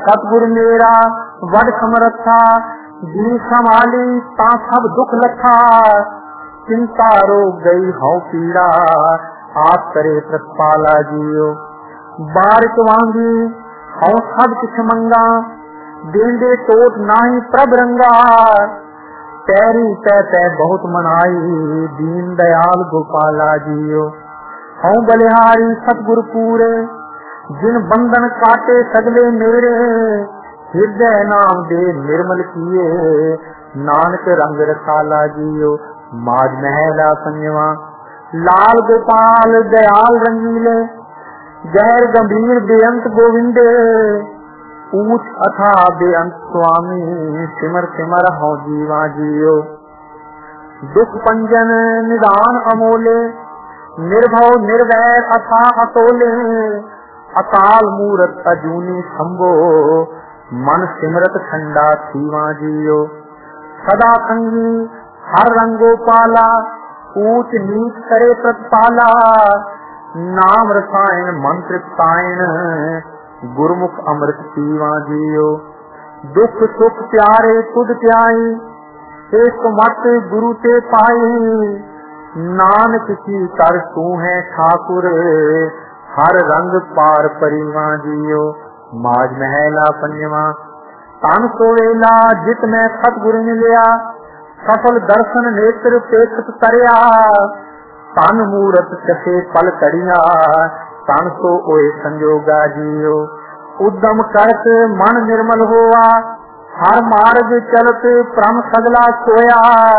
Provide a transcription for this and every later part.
सतगुरु मेरा वड समरथा, जी संभाली ता सब दुख लथा। चिंता रोग गई हौ पीड़ा, आप करे प्रतिपाला जियो। बारिक वांगी हौ सब किछ मंगा, देंदे टोट नाही प्रभ रंगा। पैरी तै बहुत मनाई, दीन दयाल गोपाला जियो। हौ बलिहारी सतगुरु पूरे, जिन बंधन काटे सगले मेरे। हृदय नाम दे निर्मल किए, नानक रंग रसाला जियो। माज महला संजवा लाल गोपाल दयाल रंगीले, गहर गंभीर बेअंत गोविंदे। ऊंच अथा बेअंत स्वामी, सिमर सिमर हौ जीवा जियो। दुख पंजन निदान अमोले, निर्भव निर्वैर अथा अतोले। अकाल मूरत अजूनी संभो, मन सिमरत ठंडा सीवा जियो। सदा संगी हर रंगो पाला, ऊंच नीच करे प्रतिपाला। नाम रसायन मंत्र पायन, गुरमुख अमृत पीवा जियो। दुख सुख प्यारे तुद प्याई, एक मत गुरु ते पाई। नानक की कर तू है ठाकुर, हर रंग पार परिवा जियो। माज महला पंजवा तन सोवेला, जित मैं सतगुरु मिलिया। सफल दर्शन नेत्र पेखत तरिया, तन मूरत चसे पल कड़िया। तन सो ओए संजोगा जियो। उद्यम करत मन निर्मल होवा, हर मार्ग चलत परम सगला सोया।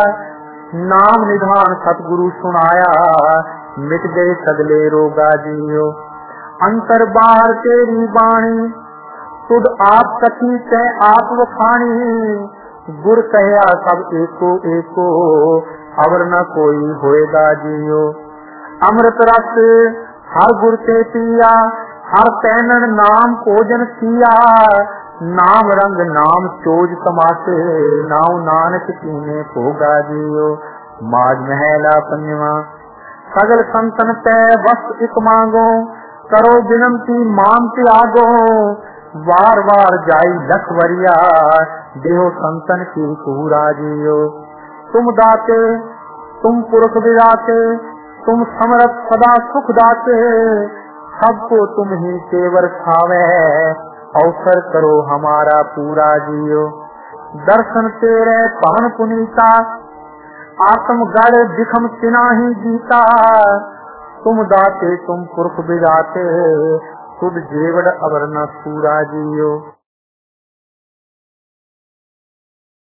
नाम निधान सतगुरु सुनाया, मिट गए सगले रोगा जियो। अंतर बाहर तेरी बाणी, तुद आप कथी तै आप वखाणी। गुर कहया सब एको एको, अवर न कोई होएगा जियो। अमृत रस हर गुर ते पिया, हर पैनन नाम कोजन किया। नाम रंग नाम चोज तमाशे, नाउ नानक कीने भोगा जियो। माज महला पंजवा सगल संतन तै वस्त इक मांगो, करो विनती मान त्यागो। वार वार जाई लख वरिया, देहो संतन की पूरा जियो। तुम दाते तुम पुरख विदाते, तुम समरथ सदा सुख दाते। सबको तुम ही तेवर खावे, अवसर करो हमारा पूरा जियो। दर्शन तेरे पवन पुनीता, आत्म गढ़ दिखम तिनाही जीता। तुम दाते तुम पुरख विदाते, खुद जेवड़ अवर न पूरा जियो।